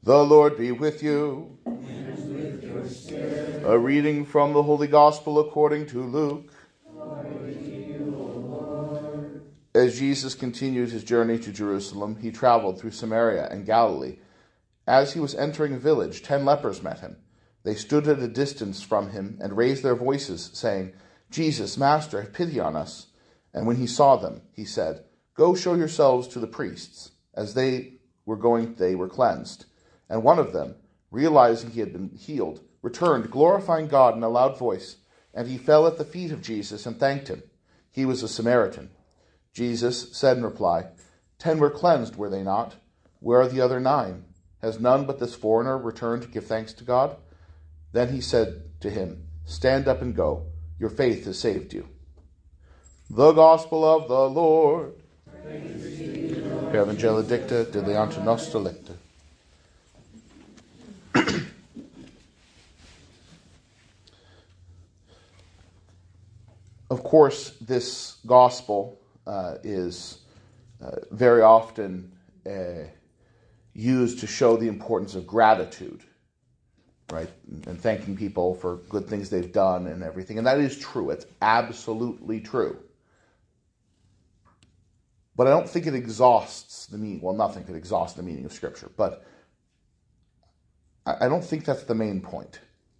The Lord be with you. And with your spirit. A reading from the Holy Gospel according to Luke. Glory to you, O Lord. As Jesus continued his journey to Jerusalem, he traveled through Samaria and Galilee. As he was entering a village, 10 lepers met him. They stood at a distance from him and raised their voices, saying, "Jesus, Master, have pity on us." And when he saw them, he said, "Go show yourselves to the priests." As they were going, they were cleansed. And one of them, realizing he had been healed, returned, glorifying God in a loud voice. And he fell at the feet of Jesus and thanked him. He was a Samaritan. Jesus said in reply, 10 were cleansed, were they not? Where are the other 9? Has none but this foreigner returned to give thanks to God? Then he said to him, "Stand up and go. Your faith has saved you." The Gospel of the Lord. Praise to you, Lord. Per Evangeli dicta de Leonte Nostra lecta. Of course, this gospel is very often used to show the importance of gratitude, right? And thanking people for good things they've done and everything. And that is true. It's absolutely true. But I don't think it exhausts the meaning. Well, nothing could exhaust the meaning of Scripture. But I don't think that's the main point.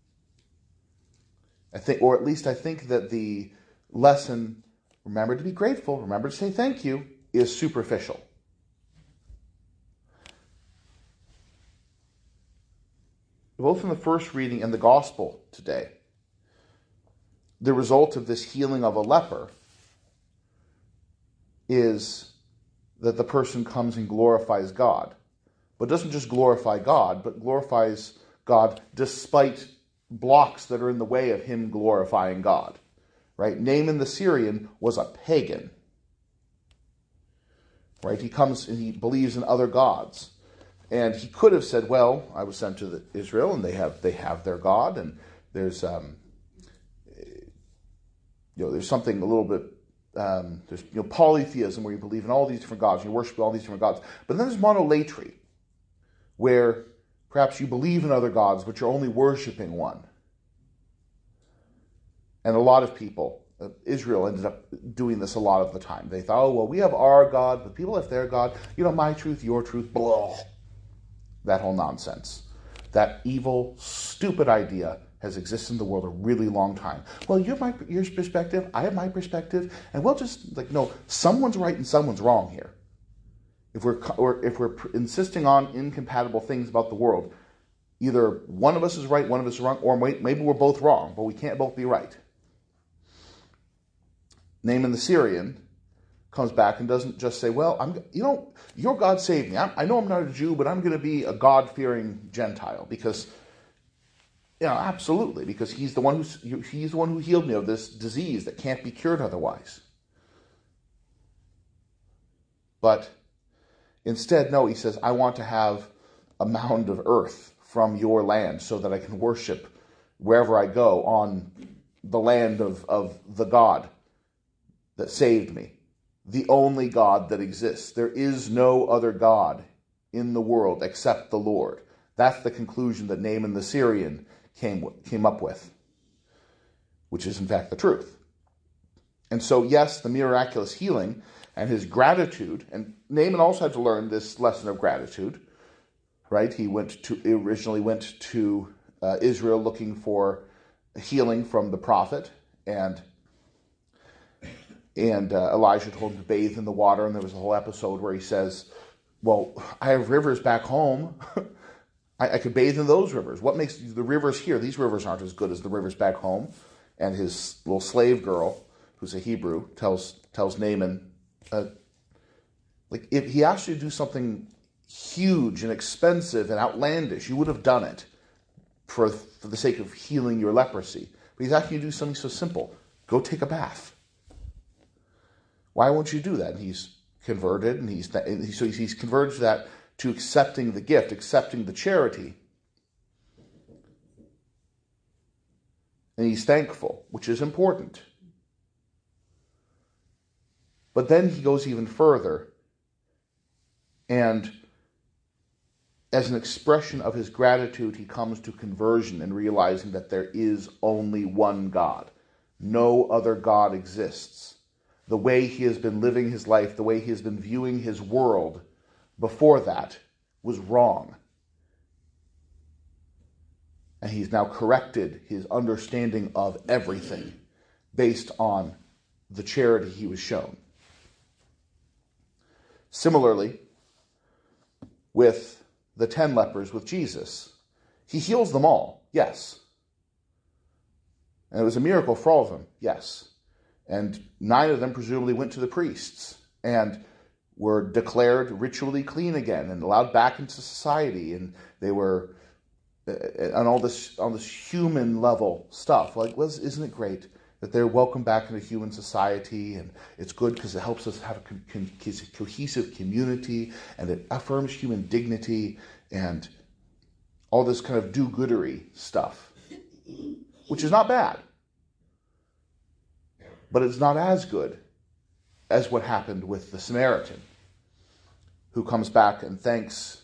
I think that the lesson, remember to be grateful, remember to say thank you, is superficial. Both in the first reading and the gospel today, the result of this healing of a leper is that the person comes and glorifies God. But doesn't just glorify God, but glorifies God despite blocks that are in the way of him glorifying God. Right? Naaman the Syrian was a pagan. Right? He comes and he believes in other gods. And he could have said, well, I was sent to Israel and they have their God, and there's there's something a little bit there's polytheism where you believe in all these different gods, you worship all these different gods. But then there's monolatry, where perhaps you believe in other gods, but you're only worshiping one. And a lot of people, Israel ended up doing this a lot of the time. They thought, oh, well, we have our God, but people have their God. My truth, your truth, blah. That whole nonsense. That evil, stupid idea has existed in the world a really long time. Well, you have your perspective, I have my perspective, and we'll just, no, someone's right and someone's wrong here. If we're insisting on incompatible things about the world, either one of us is right, one of us is wrong, or maybe we're both wrong, but we can't both be right. Naaman the Syrian comes back and doesn't just say, well, your God saved me. I know I'm not a Jew, but I'm going to be a God-fearing Gentile because, absolutely, because he's the one who healed me of this disease that can't be cured otherwise. But instead, no, he says, I want to have a mound of earth from your land so that I can worship wherever I go on the land of the God that saved me. The only God that exists. There is no other God in the world except the Lord. That's the conclusion that Naaman the Syrian came up with, which is in fact the truth. And so, yes, the miraculous healing and his gratitude, and Naaman also had to learn this lesson of gratitude, right? He originally went to Israel looking for healing from the prophet, and Elijah told him to bathe in the water, and there was a whole episode where he says, well, I have rivers back home. I could bathe in those rivers. What makes the rivers here? These rivers aren't as good as the rivers back home. And his little slave girl, who's a Hebrew, tells Naaman, if he asked you to do something huge and expensive and outlandish, you would have done it for the sake of healing your leprosy. But he's asking you to do something so simple. Go take a bath. Why won't you do that? And he's converted, and he's converted to accepting the gift, accepting the charity. And he's thankful, which is important. But then he goes even further and as an expression of his gratitude, he comes to conversion and realizing that there is only one God. No other God exists. The way he has been living his life, the way he has been viewing his world before that was wrong. And he's now corrected his understanding of everything based on the charity he was shown. Similarly, with the 10 lepers with Jesus, he heals them all, yes. And it was a miracle for all of them, yes. And 9 of them presumably went to the priests and were declared ritually clean again and allowed back into society. And they were on all this human level stuff. Like, isn't it great that they're welcome back into human society? And it's good because it helps us have a cohesive community, and it affirms human dignity and all this kind of do-goodery stuff, which is not bad. But it's not as good as what happened with the Samaritan, who comes back and thanks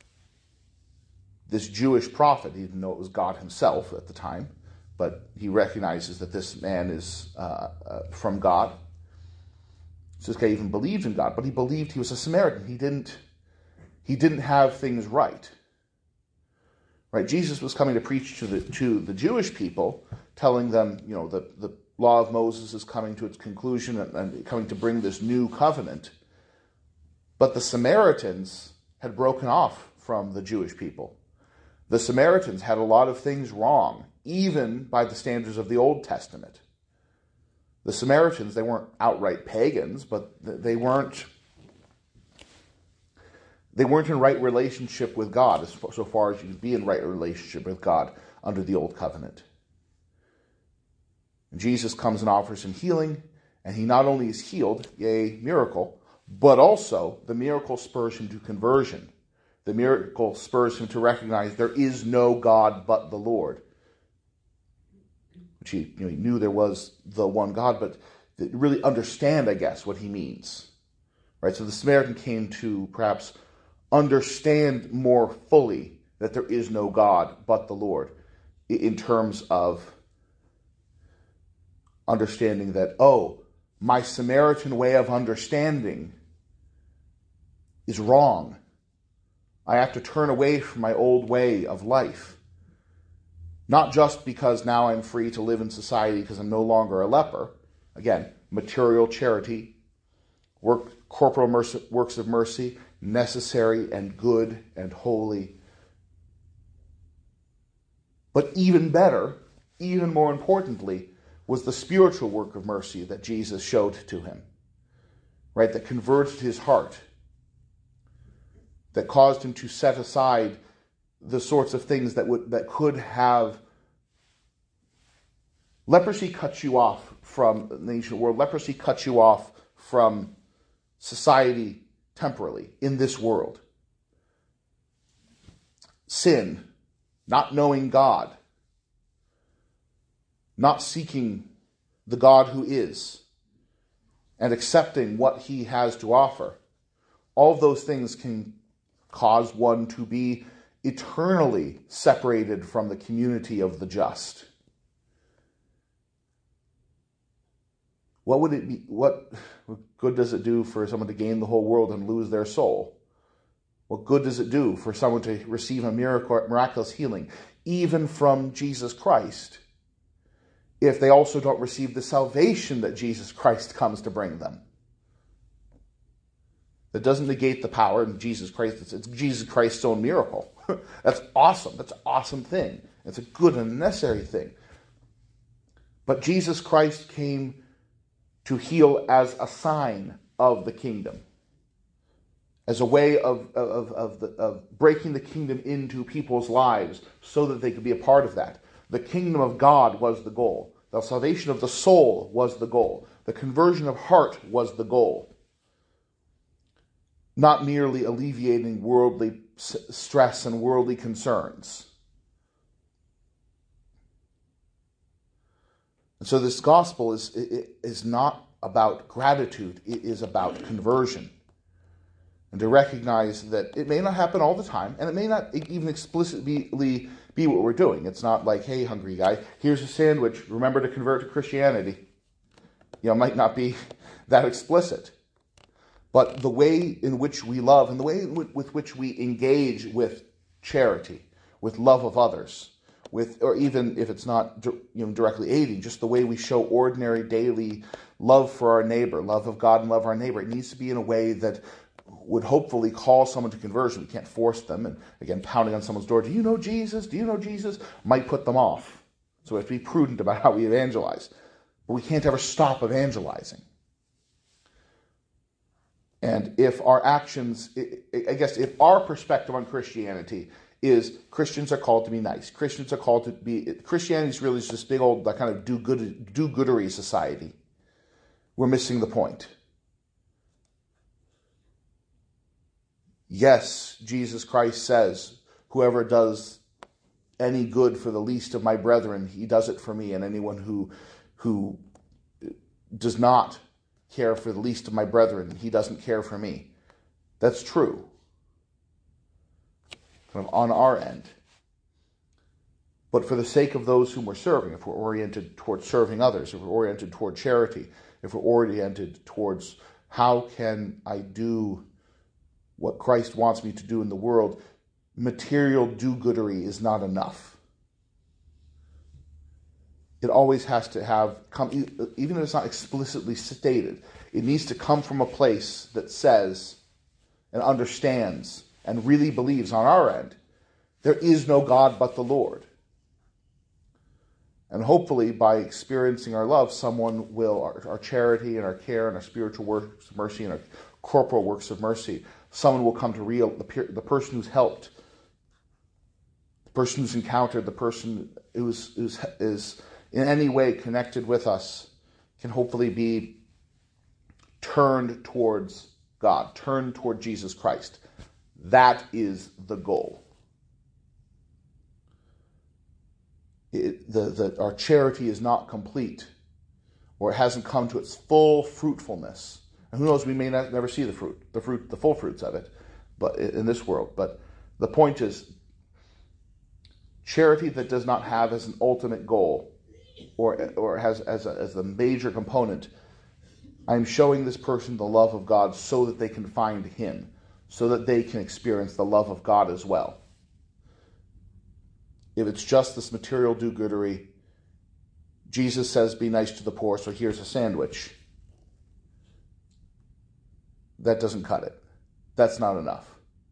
this Jewish prophet. He didn't know it was God himself at the time, but he recognizes that this man is from God. So this guy even believed in God, but he believed he was a Samaritan. He didn't have things right. Right? Jesus was coming to preach to the Jewish people, telling them, the law of Moses is coming to its conclusion and coming to bring this new covenant. But the Samaritans had broken off from the Jewish people. The Samaritans had a lot of things wrong, even by the standards of the Old Testament. The Samaritans, they weren't outright pagans, but they weren't in right relationship with God, so far as you could be in right relationship with God under the Old Covenant. And Jesus comes and offers him healing, and he not only is healed, yea, miracle, but also the miracle spurs him to conversion. The miracle spurs him to recognize there is no God but the Lord. Which he knew there was the one God, but really understand, I guess, what he means. Right? So the Samaritan came to perhaps understand more fully that there is no God but the Lord, in terms of understanding that, my Samaritan way of understanding is wrong. I have to turn away from my old way of life. Not just because now I'm free to live in society because I'm no longer a leper. Again, material charity, corporal works of mercy, necessary and good and holy. But even better, even more importantly, was the spiritual work of mercy that Jesus showed to him. Right? That converted his heart. That caused him to set aside the sorts of things that could have. Leprosy cuts you off from the ancient world. Leprosy cuts you off from society temporally in this world. Sin, not knowing God, not seeking the God who is, and accepting what he has to offer. All of those things can cause one to be eternally separated from the community of the just. What would it be? What good does it do for someone to gain the whole world and lose their soul? What good does it do for someone to receive a miraculous healing, even from Jesus Christ, if they also don't receive the salvation that Jesus Christ comes to bring them? That doesn't negate the power of Jesus Christ. It's Jesus Christ's own miracle. That's awesome. That's an awesome thing. It's a good and necessary thing. But Jesus Christ came to heal as a sign of the kingdom, as a way of breaking the kingdom into people's lives so that they could be a part of that. The kingdom of God was the goal. The salvation of the soul was the goal. The conversion of heart was the goal. Not merely alleviating worldly stress and worldly concerns. And so this gospel is not about gratitude. It is about conversion. and to recognize that it may not happen all the time, and it may not even explicitly be what we're doing. It's not like, hey, hungry guy, here's a sandwich, remember to convert to Christianity. It might not be that explicit. But the way in which we love and the way with which we engage with charity, with love of others, or even if it's not directly aiding, just the way we show ordinary daily love for our neighbor, love of God and love of our neighbor, it needs to be in a way that would hopefully call someone to conversion. We can't force them, and again, pounding on someone's door, do you know Jesus? Do you know Jesus? Might put them off. So we have to be prudent about how we evangelize. But we can't ever stop evangelizing. And if our actions, I guess if our perspective on Christianity is Christians are called to be nice, Christians are called to be, Christianity is really just this big old kind of do-goodery society, we're missing the point. Yes, Jesus Christ says, whoever does any good for the least of my brethren, he does it for me, and anyone who does not care for the least of my brethren, he doesn't care for me. That's true. Kind of on our end. But for the sake of those whom we're serving, if we're oriented towards serving others, if we're oriented toward charity, if we're oriented towards how can I do what Christ wants me to do in the world, material do-goodery is not enough. It always has to come, even if it's not explicitly stated, it needs to come from a place that says and understands and really believes on our end, there is no God but the Lord. And hopefully by experiencing our love, someone will, our charity and our care and our spiritual works of mercy and our corporal works of mercy, someone will come to the person who's helped, the person who's encountered, the person who is in any way connected with us can hopefully be turned towards God, turned toward Jesus Christ. That is the goal. Our charity is not complete, or it hasn't come to its full fruitfulness. And who knows, we may never see the full fruits of it, but in this world. But the point is, charity that does not have as an ultimate goal, or has as a major component, I'm showing this person the love of God so that they can find Him, so that they can experience the love of God as well. If it's just this material do-goodery, Jesus says, be nice to the poor, so here's a sandwich. That doesn't cut it. That's not enough.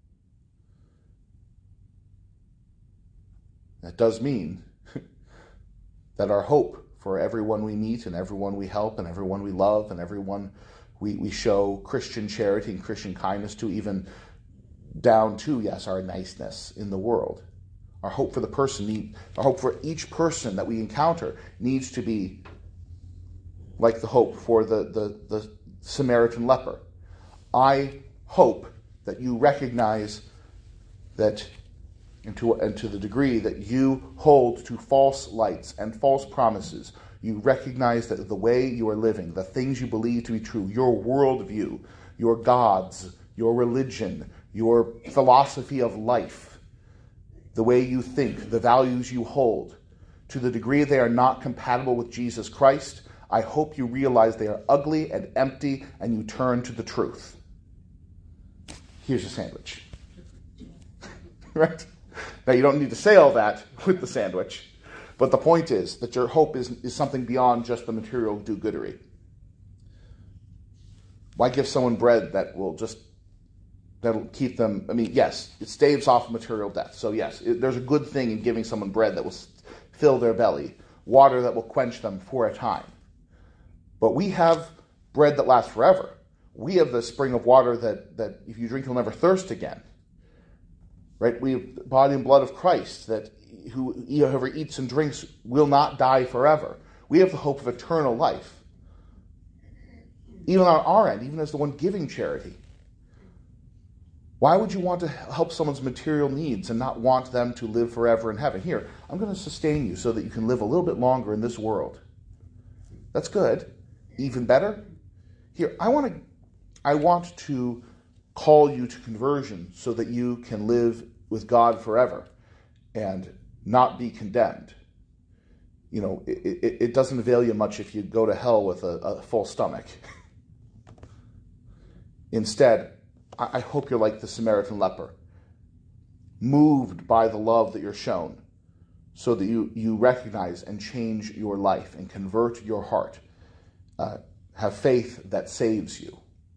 That does mean that our hope for everyone we meet and everyone we help and everyone we love and everyone we show Christian charity and Christian kindness to, even down to, yes, our niceness in the world. Our hope for our hope for each person that we encounter needs to be like the hope for the Samaritan leper. I hope that you recognize that, and to the degree that you hold to false lights and false promises, you recognize that the way you are living, the things you believe to be true, your worldview, your gods, your religion, your philosophy of life, the way you think, the values you hold, to the degree they are not compatible with Jesus Christ, I hope you realize they are ugly and empty and you turn to the truth. Here's a sandwich. Right? Now, you don't need to say all that with the sandwich, but the point is that your hope is something beyond just the material do-goodery. Why give someone bread that'll keep them, yes, it staves off material death. So yes, there's a good thing in giving someone bread that will fill their belly, water that will quench them for a time. But we have bread that lasts forever. We have the spring of water that if you drink, you'll never thirst again. Right? We have the body and blood of Christ that whoever eats and drinks will not die forever. We have the hope of eternal life. Even on our end, even as the one giving charity. Why would you want to help someone's material needs and not want them to live forever in heaven? Here, I'm going to sustain you so that you can live a little bit longer in this world. That's good. Even better. Here, I want to call you to conversion so that you can live with God forever and not be condemned. It doesn't avail you much if you go to hell with a full stomach. Instead, I hope you're like the Samaritan leper, moved by the love that you're shown, so that you recognize and change your life and convert your heart. Have faith that saves you.